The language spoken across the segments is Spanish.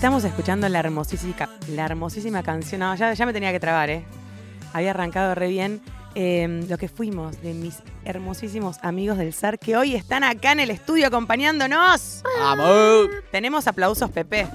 Estamos escuchando la hermosísima canción. No, ya me tenía que trabar, ¿eh? Había arrancado re bien. Lo que fuimos de mis hermosísimos amigos del SAR que hoy están acá en el estudio acompañándonos. ¡Vamos! Tenemos aplausos, Pepe.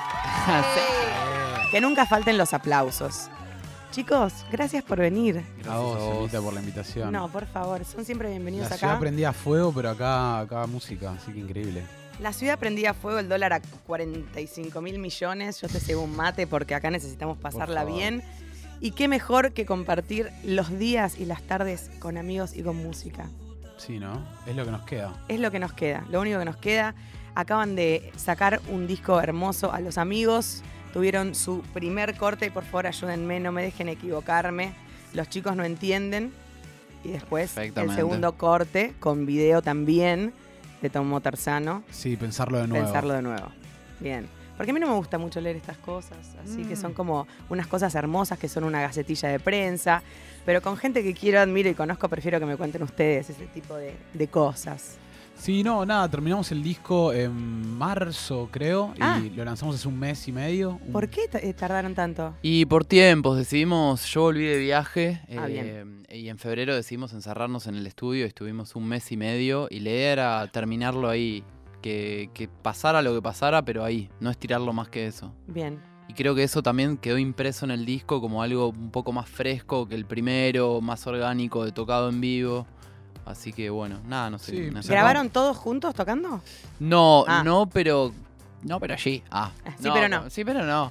Que nunca falten los aplausos. Chicos, gracias por venir. A vos, Elita, por la invitación. No, por favor, son siempre bienvenidos la acá. ciudad prendía fuego, pero acá música, así que increíble. La ciudad prendía fuego, el dólar a 45.000 millones. Yo te cebo un mate porque acá necesitamos pasarla bien. Y qué mejor que compartir los días y las tardes con amigos y con música. Sí, ¿no? Es lo que nos queda. Es lo que nos queda, lo único que nos queda. Acaban de sacar un disco hermoso a los amigos. Tuvieron su primer corte y por favor ayúdenme, no me dejen equivocarme. Los chicos no entienden. Y después el segundo corte con video también de Tomo Tarzano. Sí, pensarlo de nuevo. Pensarlo de nuevo. Bien. Porque a mí no me gusta mucho leer estas cosas, así que son como unas cosas hermosas que son una gacetilla de prensa, pero con gente que quiero, admiro y conozco, prefiero que me cuenten ustedes ese tipo de cosas. Sí, no, nada, terminamos el disco en marzo, creo, y lo lanzamos hace un mes y medio. ¿Por qué tardaron tanto? Y por tiempos, yo volví de viaje bien. y en febrero decidimos encerrarnos en el estudio, estuvimos un mes y medio y la idea era terminarlo ahí. Que pasara lo que pasara, pero ahí, no estirarlo más que eso. Bien. Y creo que eso también quedó impreso en el disco como algo un poco más fresco que el primero, más orgánico, de tocado en vivo. Así que bueno, nada, no sé. Sí, ¿Grabaron todos juntos tocando? No, pero allí. Sí, pero no. Sí, pero no.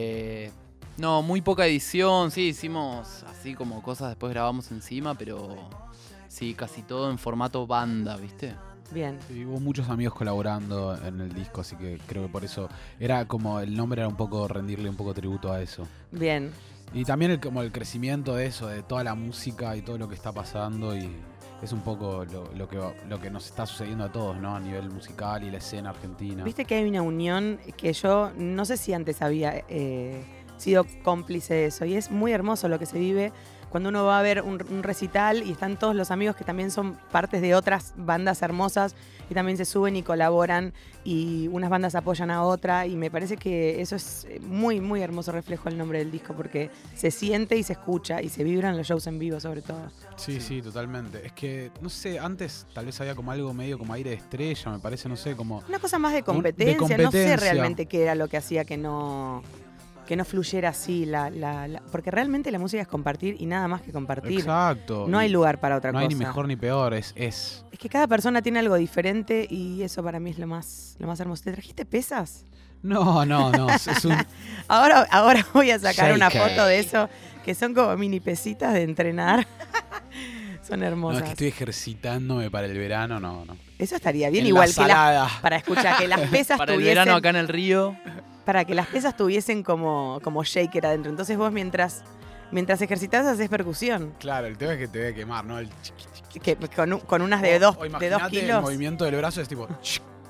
No, muy poca edición, sí, hicimos así como cosas, después grabamos encima, pero sí, casi todo en formato banda, ¿viste? Bien. Sí, hubo muchos amigos colaborando en el disco, así que creo que por eso era como el nombre era un poco rendirle un poco tributo a eso. Bien. Y también como el crecimiento de eso, de toda la música y todo lo que está pasando, y es un poco lo que nos está sucediendo a todos, ¿no? A nivel musical y la escena argentina. Viste que hay una unión que yo no sé si antes había sido cómplice de eso, y es muy hermoso lo que se vive cuando uno va a ver un recital y están todos los amigos que también son partes de otras bandas hermosas y también se suben y colaboran y unas bandas apoyan a otra, y me parece que eso es muy, muy hermoso reflejo del nombre del disco porque se siente y se escucha y se vibran los shows en vivo sobre todo. Sí, totalmente. Es que, no sé, antes tal vez había como algo medio como aire de estrella, me parece, no sé, como... Una cosa más de competencia, no sé realmente qué era lo que hacía que no fluyera así, porque realmente la música es compartir y nada más que compartir. Exacto. No hay lugar para otra cosa. No hay ni mejor ni peor, es. Es que cada persona tiene algo diferente y eso para mí es lo más hermoso. ¿Te trajiste pesas? No, es un... ahora voy a sacar una shaker. foto de eso, que son como mini pesitas de entrenar. Son hermosas. No, es que estoy ejercitándome para el verano, no. Eso estaría bien, en igual la que para escuchar que las pesas para tuviesen... el verano acá en el río. Para que las pesas tuviesen como shaker adentro. Entonces vos mientras ejercitás haces percusión. Claro, el tema es que te debe quemar, ¿no? Que con unas de 2 kilos. El movimiento del brazo es tipo...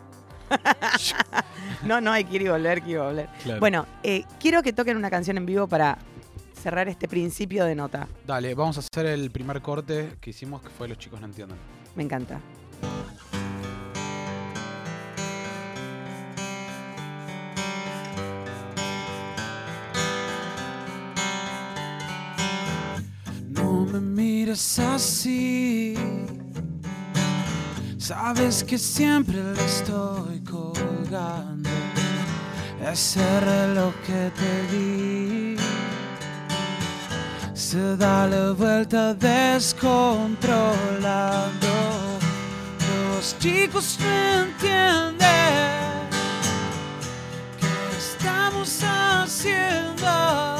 No, hay que ir y volver, Claro. Bueno, quiero que toquen una canción en vivo para cerrar este principio de nota. Dale, vamos a hacer el primer corte que hicimos, que fue Los chicos no entienden. Me encanta. No me mires así, sabes que siempre le estoy colgando ese reloj que te di. Se da la vuelta descontrolando. Los chicos no entienden qué estamos haciendo.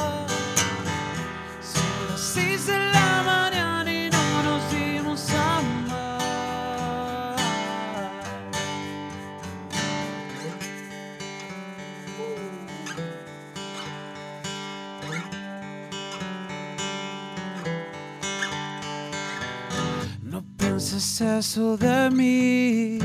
Son las 6 de la mañana y no nos dimos amor. No pienses eso de mí.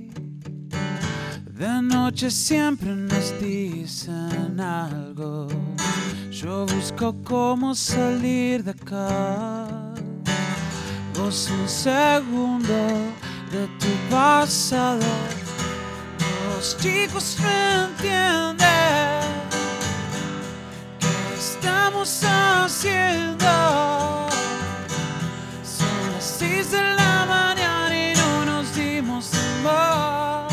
De noche siempre nos dicen algo. Yo busco cómo salir de acá. Vos un segundo de tu pasado. Los chicos no entienden estamos haciendo? Son las 6 de la mañana y no nos dimos amor.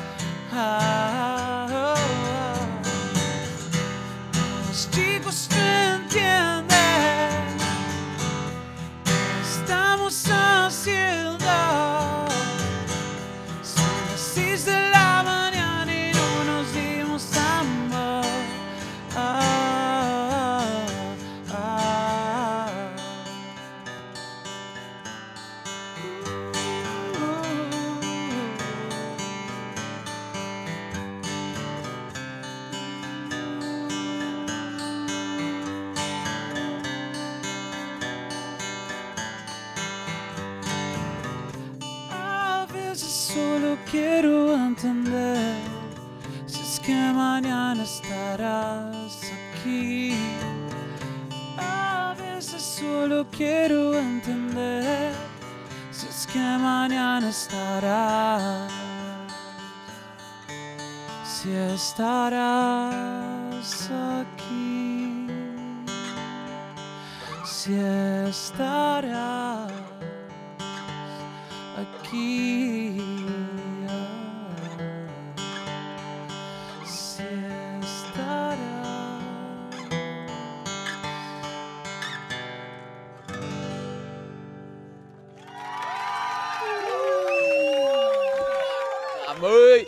Los chicos no entienden qué estamos haciendo. Son las 6 de la mañana y no nos dimos amor. A veces solo quiero entender si es que mañana estarás aquí. A veces solo quiero entender si es que mañana estarás. Si estarás aquí. Si estarás aquí. Si estarás. ¡Muy!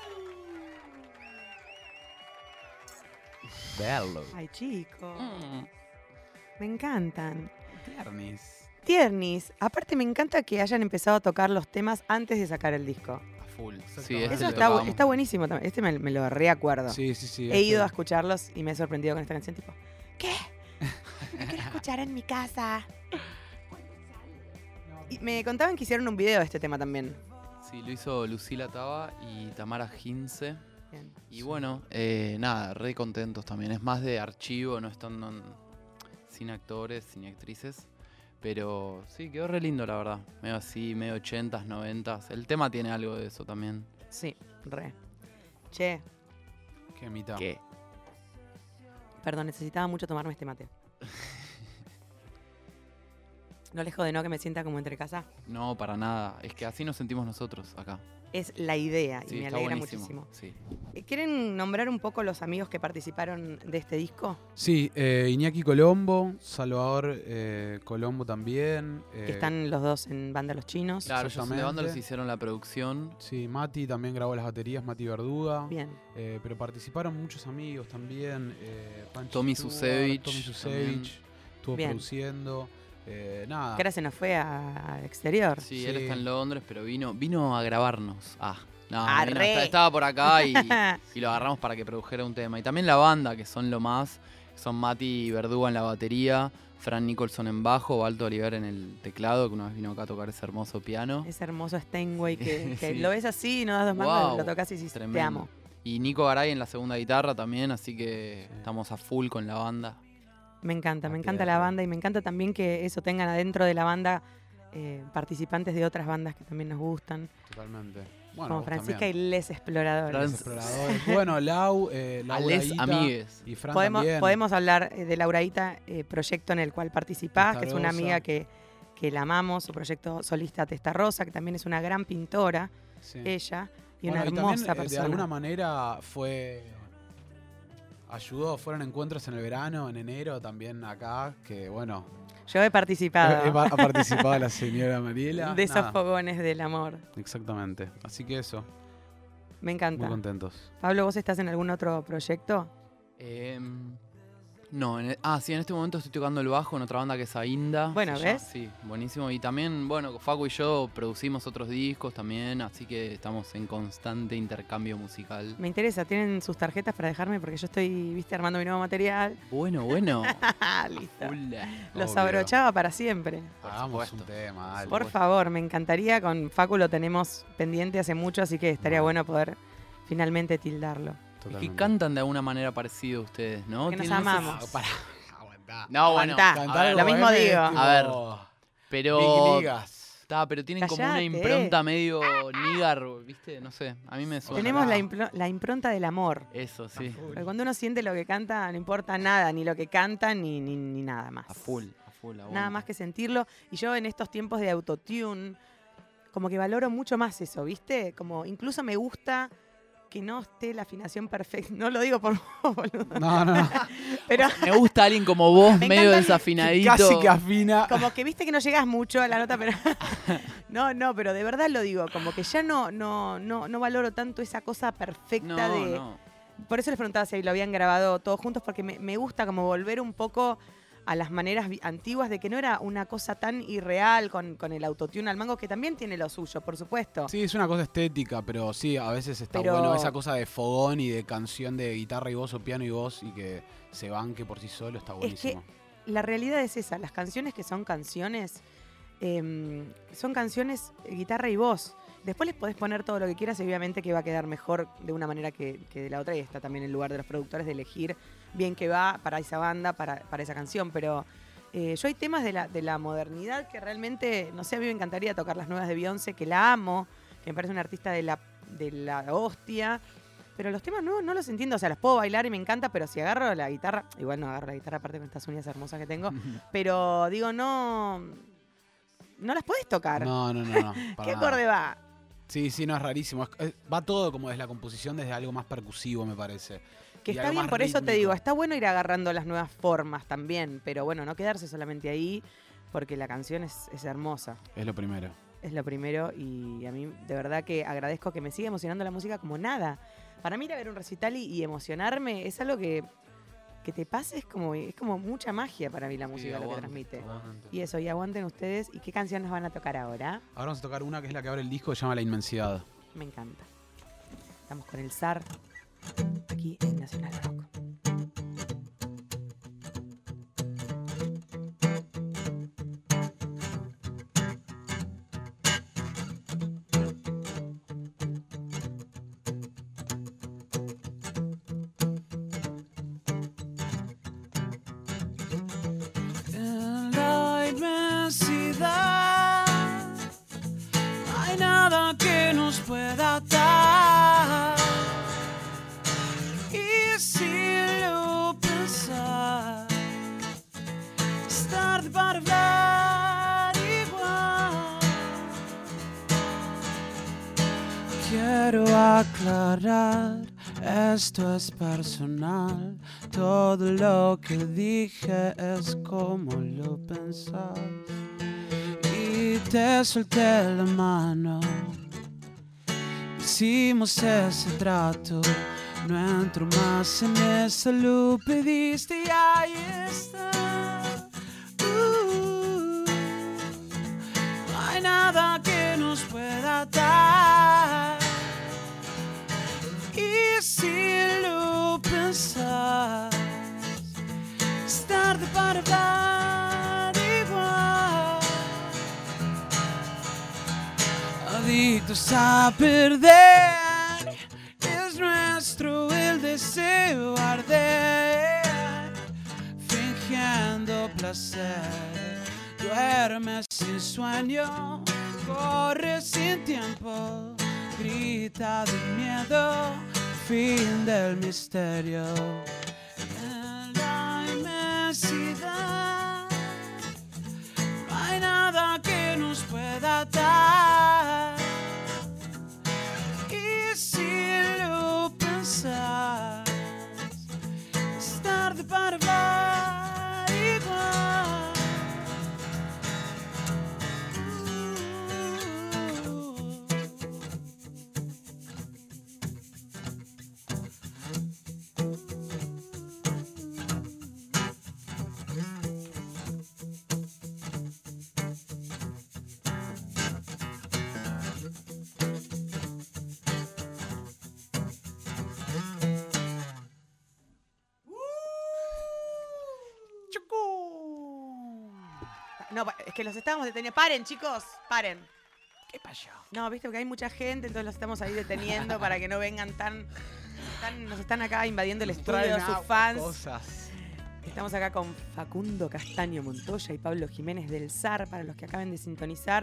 Bello. Ay, chicos. Me encantan. Tiernis. Tiernis. Aparte me encanta que hayan empezado a tocar los temas antes de sacar el disco. A full. Sí, Exactamente. Eso lo está, tocamos. está buenísimo también. Este me lo reacuerdo. Sí, sí, sí. He ido a escucharlos y me he sorprendido con esta canción tipo, ¿qué? Lo quiero escuchar en mi casa. Y me contaban que hicieron un video de este tema también. Sí, lo hizo Lucila Taba y Tamara Gince. Bien. Y bueno, nada, re contentos también. Es más de archivo, no están sin actores, sin actrices. Pero sí, quedó re lindo, la verdad. Medio así, medio 80s, 90s. El tema tiene algo de eso también. Sí, re. Che, Qué mitad. ¿Qué? perdón, necesitaba mucho tomarme este mate. No les jode, ¿no? Que me sienta como entre casa. No, para nada. Es que así nos sentimos nosotros acá. Es la idea y Sí, me está alegra buenísimo. muchísimo. Sí. ¿Quieren nombrar un poco los amigos que participaron de este disco? Sí, Iñaki Colombo, Salvador Colombo también. Que están los dos en Banda Los Chinos. Claro, ellos de Exactamente. banda los hicieron la producción. Sí, Mati también grabó las baterías, Mati Verduga. Bien. Pero participaron muchos amigos también. Pancho Tommy Stewart, Susevich Tommy también. Susevich estuvo Bien. produciendo. Nada. Que ahora se nos fue al exterior. Sí, Sí. él está en Londres, pero vino a grabarnos. No, Arre. estaba por acá y lo agarramos para que produjera un tema. Y también la banda, que son lo más, son Mati Verduga en la batería, Fran Nicholson en bajo, Balto Oliver en el teclado, que una vez vino acá a tocar ese hermoso piano. Ese hermoso Steinway que Sí. lo ves así y no das dos mangos, Wow, lo tocas y dices, te tremendo. amo. Y Nico Garay en la segunda guitarra también, así que Sí. estamos a full con la banda. Me encanta A la tierra. banda y me encanta también que eso tengan adentro de la banda participantes de otras bandas que también nos gustan, Totalmente. como vos Francisca también. y Les Exploradores. Trans- Los exploradores. Bueno, Lau, Laura Ales Ita amigues. y Fran Podemos, también. podemos hablar de Lauraita, proyecto en el cual participás, que es una Testarossa. amiga que la amamos, su proyecto solista Testa Rosa, que también es una gran pintora, Sí. ella, y Bueno, una hermosa también, persona. de alguna manera ayudó, fueron encuentros en el verano, en enero también acá, que bueno, Yo he participado ha participado la señora Mariela. de esos Nada, fogones del amor. exactamente. Así que eso, Me encanta. muy contentos. Pablo, ¿vos estás en algún otro proyecto? No, sí, en este momento estoy tocando el bajo en otra banda que es Ainda. Bueno, Se llama- ¿ves? Sí, buenísimo. Y también, bueno, Facu y yo producimos otros discos también, así que estamos en constante intercambio musical. Me interesa, ¿tienen sus tarjetas para dejarme? Porque yo estoy, viste, armando mi nuevo material. Bueno. Listo. Hola. Los Obvio. abrochaba para siempre. Por Hagamos supuesto. un tema, dale. Por favor, me encantaría. Con Facu lo tenemos pendiente hace mucho, así que estaría bueno poder finalmente tildarlo. Es Totalmente. que cantan de alguna manera parecido ustedes, ¿no? Que nos Tienen ese- amamos. Pará, aguantá. No, bueno. Aguantá. a ver, Lo mismo como digo. tipo A ver, Big pero Ligas. Está, pero tienen como una Callate. impronta medio nígar, ¿viste? No sé, a mí me suena. Tenemos la impronta del amor. Eso, sí. Porque cuando uno siente lo que canta, no importa nada, ni lo que canta, ni nada más. A full, Nada aguante. más que sentirlo. Y yo en estos tiempos de autotune, como que valoro mucho más eso, ¿viste? Como incluso me gusta que no esté la afinación perfecta. No lo digo por vos, boludo. No. Pero Me gusta alguien como vos, Me medio encanta desafinadito. Casi que afina. como que viste que no llegas mucho a la nota, pero. No, pero de verdad lo digo, como que ya no valoro tanto esa cosa perfecta No, de. no. Por eso les preguntaba si lo habían grabado todos juntos, porque me gusta como volver un poco a las maneras antiguas de que no era una cosa tan irreal con el autotune al mango, que también tiene lo suyo, por supuesto. Sí, es una cosa estética, pero sí, a veces está Pero- bueno esa cosa de fogón y de canción de guitarra y voz o piano y voz y que se banque por sí solo, está buenísimo. La realidad es esa, las canciones que son canciones guitarra y voz. Después les podés poner todo lo que quieras y obviamente que va a quedar mejor de una manera que de la otra, y está también el lugar de los productores de elegir bien que va para esa banda, para esa canción, pero yo hay temas de la modernidad que realmente, no sé, a mí me encantaría tocar las nuevas de Beyoncé, que la amo, que me parece una artista de la hostia, pero los temas no los entiendo, o sea, los puedo bailar y me encanta, pero si agarro la guitarra, igual no agarro la guitarra aparte con estas uñas hermosas que tengo, pero digo, no las podés tocar. No. para ¿Qué nada. acorde va? Sí, no, es rarísimo. Va todo como desde la composición, desde algo más percusivo, me parece. Que Y está algo bien, más por eso te rítmico. digo, está bueno ir agarrando las nuevas formas también, pero bueno, no quedarse solamente ahí, porque la canción es hermosa. Es lo primero. Es lo primero, y a mí de verdad que agradezco que me siga emocionando la música como nada. Para mí ir a ver un recital y emocionarme es algo que te pase, es como mucha magia para mí la música, lo que aguante, transmite. aguante. Y eso, y aguanten ustedes. ¿Y qué canción nos van a tocar ahora? Ahora vamos a tocar una que es la que abre el disco, que se llama La Inmensidad. Me encanta. Estamos con el zar aquí en Nacional Rock. En la inmensidad no hay nada que nos pueda atar. Y si lo pensar, es tarde para hablar igual. Quiero aclarar, esto es personal. Todo lo que dije es como lo pensás. Y te solté la mano. Hicimos ese trato. No entro más en esa lo pediste y ahí está. No hay nada que nos pueda atar. Y si lo pensás, es tarde para hablar igual. Adictos a perder, es nuestro el deseo arder, fingiendo placer. Duerme sin sueño, corre sin tiempo, grita de miedo, fin del misterio. En la inmensidad no hay nada que nos pueda atar. Y si lo pensás, es tarde para hablar igual. No, es que los estábamos deteniendo. Paren, chicos, paren. ¿Qué pasó? No, viste que hay mucha gente, entonces los estamos ahí deteniendo para que no vengan nos están acá invadiendo el estudio, sus fans. Cosas. Estamos acá con Facundo Castaño Montoya y Pablo Jiménez del Zar, para los que acaben de sintonizar,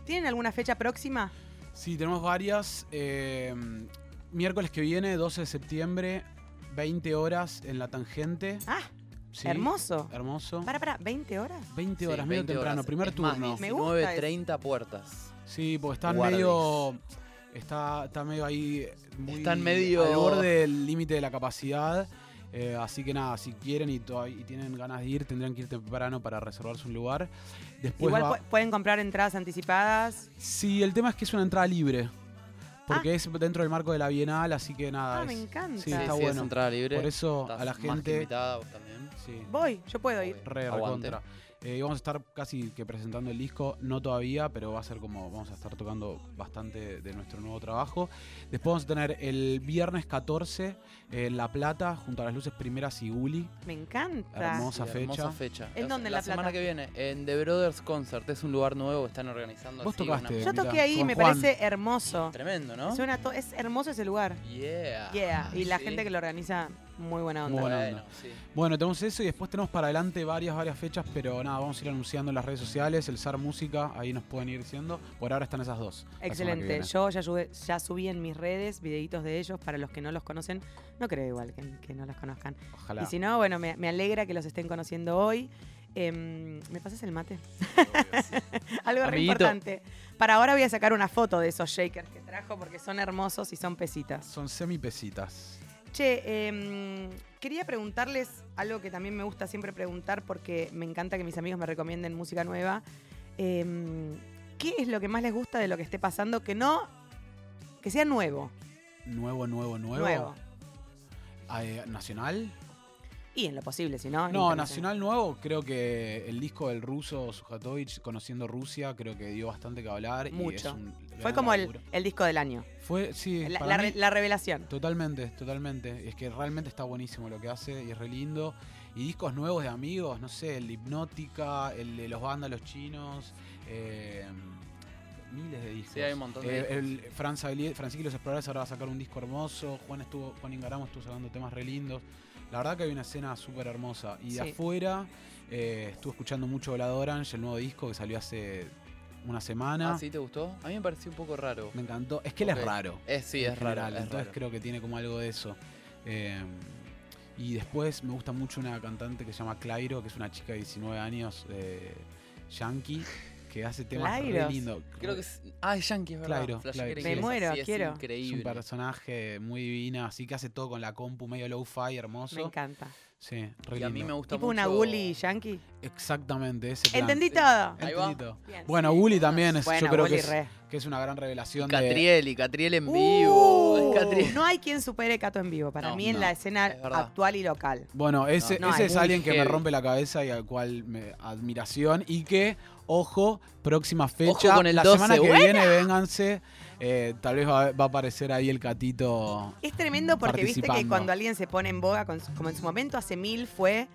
¿Tienen alguna fecha próxima? Sí, tenemos varias. Miércoles que viene, 12 de septiembre, 20 horas en La Tangente. Ah, Sí, hermoso. Hermoso. Para, ¿20 horas? 20 Sí, horas, medio 20 temprano, horas. primer Es más, turno. Me gusta 19:30 puertas. Sí, porque están Guardias. medio. Está medio ahí. Muy Están medio- al borde del límite de la capacidad. Así que nada, si quieren y tienen ganas de ir, tendrían que ir temprano para reservarse un lugar. Después Igual pueden comprar entradas anticipadas. Sí, el tema es que es una entrada libre. Porque es dentro del marco de la Bienal, así que nada. Ah, me encanta. Sí, Sí, está sí, bueno. es entrada libre. Por eso Estás a la más que gente. invitada, vos también. Sí, Voy, yo puedo ir. re Aguante. recontra. Y vamos a estar casi que presentando el disco, no todavía, pero va a ser como, vamos a estar tocando bastante de nuestro nuevo trabajo. Después vamos a tener el viernes 14 en La Plata, junto a las luces primeras y Guli. Me encanta. Hermosa fecha. Hermosa fecha. ¿En dónde en La La Plata? semana que viene, en The Brothers Concert, es un lugar nuevo que están organizando. Vos así, tocaste. Yo Mirá, toqué ahí, con me Juan. parece hermoso. Tremendo, ¿no? Es hermoso ese lugar. Yeah. Y la Sí. gente que lo organiza, muy buena onda. Muy buena Bueno, onda. sí. Bueno, tenemos eso y después tenemos para adelante varias fechas, pero nada, vamos a ir anunciando en las redes sociales, el SAR Música, ahí nos pueden ir diciendo. Por ahora están esas dos. la semana que Excelente. viene. Yo ya subí en mis redes videitos de ellos para los que no los conocen. No creo igual que no los conozcan. Ojalá. Y si no, bueno, me alegra que los estén conociendo hoy. ¿Me pasas el mate? Algo re Amiguito. importante. Para ahora voy a sacar una foto de esos shakers que trajo porque son hermosos y son pesitas. Son semipesitas. Che, quería preguntarles algo que también me gusta siempre preguntar porque me encanta que mis amigos me recomienden música nueva. ¿Qué es lo que más les gusta de lo que esté pasando que sea nuevo? Nuevo. Nuevo. ¿Nacional? Y en lo posible, si no. No, internacional. nacional nuevo, creo que el disco del ruso Sujatovich, Conociendo Rusia, creo que dio bastante que hablar. Y Mucho. es un Fue gran como laburo. el disco del año. Fue, sí, La, para la mí, re- la revelación. totalmente. Es que realmente está buenísimo lo que hace y es re lindo. Y discos nuevos de amigos, no sé, el de Hipnótica, el de los vándalos chinos, miles de discos. Sí, hay un montón de El Francisco y los Exploradores ahora va a sacar un disco hermoso. Juan Ingaramo estuvo sacando temas re lindos. La verdad que hay una escena súper hermosa. Y de Sí. afuera estuve escuchando mucho Volado Orange, el nuevo disco que salió hace una semana. ¿Ah, sí te gustó? A mí me pareció un poco raro. Me encantó. Es que él Ok. es raro. Sí, en es raro. general, Es entonces raro. creo que tiene como algo de eso. Y después me gusta mucho una cantante que se llama Clairo, que es una chica de 19 años, yankee, que hace temas re Clairos. lindos. Creo que es. Ah, es Yankee, es verdad. Claro, Flashé claro. que Me era muero, así, es quiero. Es un increíble. personaje muy divina, así que hace todo con la compu, medio low-fi, hermoso. Me encanta. Sí, re Y a mí lindo. me gusta Tipo mucho. una Gully yankee. Exactamente, ese plan. Entendí Sí. todo. Ahí va. Entendito. Bien. Bueno, Gully también es, Bueno, yo creo Gully que es una gran revelación Y Catriel en vivo. Catriel. No hay quien supere Cato en vivo. Para No, mí en no, la escena es verdad. actual y local. Bueno, ese, No, ese es es muy alguien que me heavy. rompe la cabeza y al cual me admiración. Y que, ojo, próxima fecha. Ojo con el la 12, semana que buena. viene, vénganse. Tal vez va a aparecer ahí el Catito. Es tremendo porque viste que Participando. cuando alguien se pone en boga, como en su momento hace 1000 fue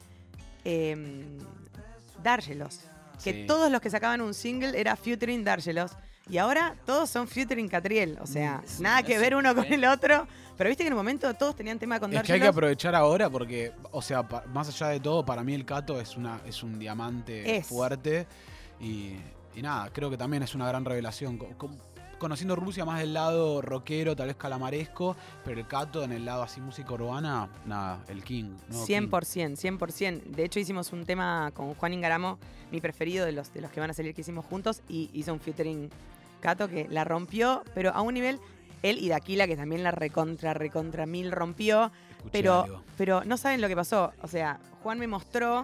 Dárgelos. Que Sí. todos los que sacaban un single era featuring Dárgelos. Y ahora todos son featuring Catriel. O sea, Es nada un- que es ver un uno con genio. el otro. Pero viste que en un momento todos tenían tema con Es que hay que Dárgelos. aprovechar ahora porque, o sea, más allá de todo, para mí el Cato es un diamante Es. fuerte. Y nada, creo que también es una gran revelación. Conociendo Rusia más del lado rockero, tal vez calamaresco, pero el Cato en el lado así música urbana, nada, el King. nuevo King. 100%, 100%. De hecho, hicimos un tema con Juan Ingaramo, mi preferido de los que van a salir que hicimos juntos, y hizo un featuring Cato que la rompió, pero a un nivel, él y Daquila, que también la recontra mil rompió, Escuché algo. pero no saben lo que pasó. O sea, Juan me mostró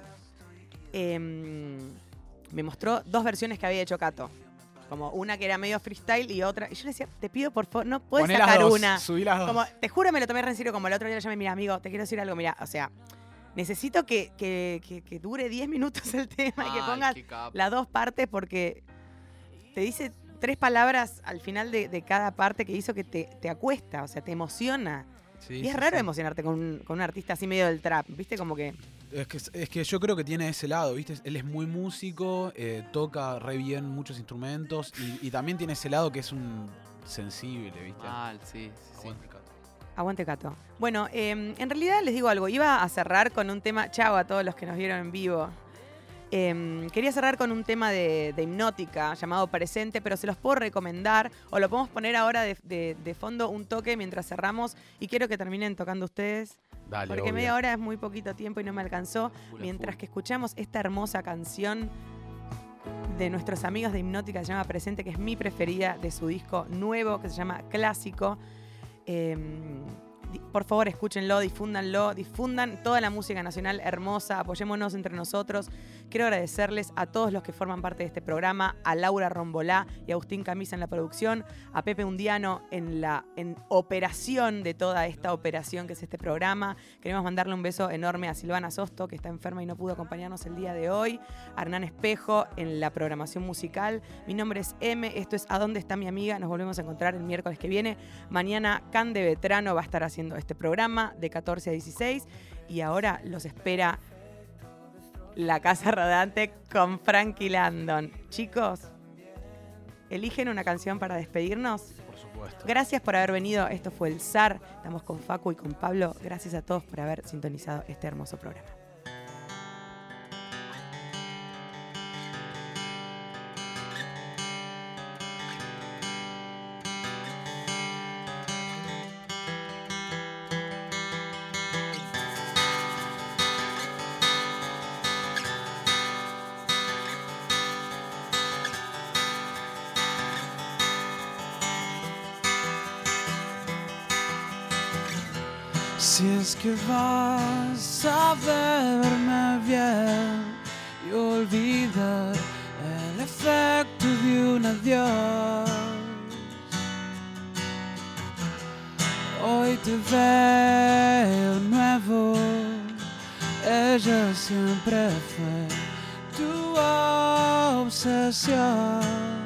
dos versiones que había hecho Cato. Como una que era medio freestyle y otra. Y yo le decía, te pido por favor, no puedes Poné las sacar dos, una. subí las dos. Como, te juro, me lo tomé re en serio. Como el otro día le llamé, mira, amigo, te quiero decir algo. Mira, o sea, necesito que dure 10 minutos el tema y que Ay, pongas qué capo. las dos partes porque te dice 3 palabras al final de cada parte que hizo que te acuesta, o sea, te emociona. Sí, Y es sí, raro sí. emocionarte con un artista así medio del trap, ¿viste? Como que Es que yo creo que tiene ese lado, ¿viste? Él es muy músico, toca re bien muchos instrumentos y también tiene ese lado que es un sensible, ¿viste? Mal, sí, sí, sí. Aguante, Cato. aguante Cato. Bueno, en realidad les digo algo, iba a cerrar con un tema, chao a todos los que nos vieron en vivo. Quería cerrar con un tema de Hipnótica llamado Presente, pero se los puedo recomendar o lo podemos poner ahora de fondo un toque mientras cerramos y quiero que terminen tocando ustedes. Dale, Porque obvio. media hora es muy poquito tiempo y no me alcanzó. Full a Mientras full. que escuchamos esta hermosa canción de nuestros amigos de Hipnótica que se llama Presente, que es mi preferida de su disco nuevo que se llama Clásico. Por favor, escúchenlo, difundan toda la música nacional hermosa, apoyémonos entre nosotros. Quiero agradecerles a todos los que forman parte de este programa, a Laura Rombolá y a Agustín Camisa en la producción, a Pepe Undiano en operación de toda esta operación que es este programa. Queremos mandarle un beso enorme a Silvana Sosto, que está enferma y no pudo acompañarnos el día de hoy, a Hernán Espejo en la programación musical. Mi nombre es M, esto es ¿A dónde está mi amiga? Nos volvemos a encontrar el miércoles que viene. Mañana Can de Vetrano va a estar haciendo este programa de 14 a 16 y ahora los espera La Casa Rodante con Frankie Landon. Chicos, eligen una canción para despedirnos. Por supuesto. Gracias por haber venido, esto fue El Zar, estamos con Facu y con Pablo. Gracias a todos por haber sintonizado este hermoso programa. Si es que vas a verme bien y olvidar el efecto de un adiós, hoy te veo nuevo, ella siempre fue tu obsesión.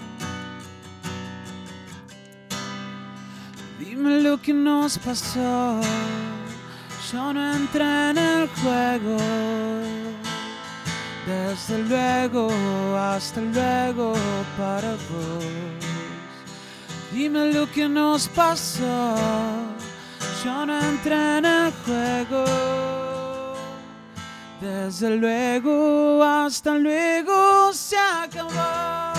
Dime lo que nos pasó, yo no entré en el juego. Desde luego, hasta luego para vos. Dime lo que nos pasó, yo no entré en el juego. Desde luego, hasta luego se acabó.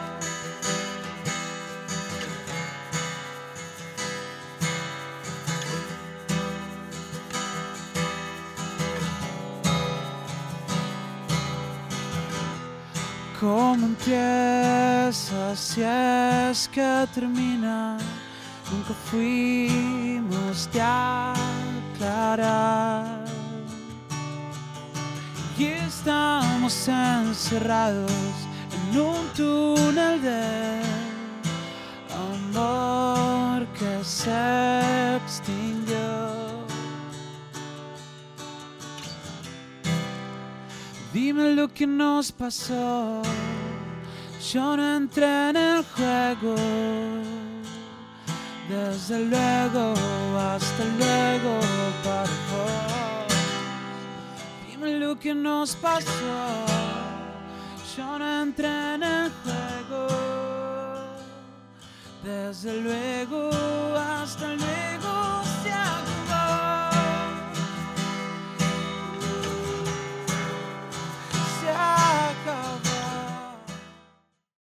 ¿Cómo empieza si es que termina? Nunca fuimos de aclarar. Y estamos encerrados en un túnel de amor que se extinguió. Dime lo que nos pasó, yo no entré en el juego. Desde luego, hasta luego para vos. Dime lo que nos pasó, yo no entré en el juego. Desde luego, hasta luego.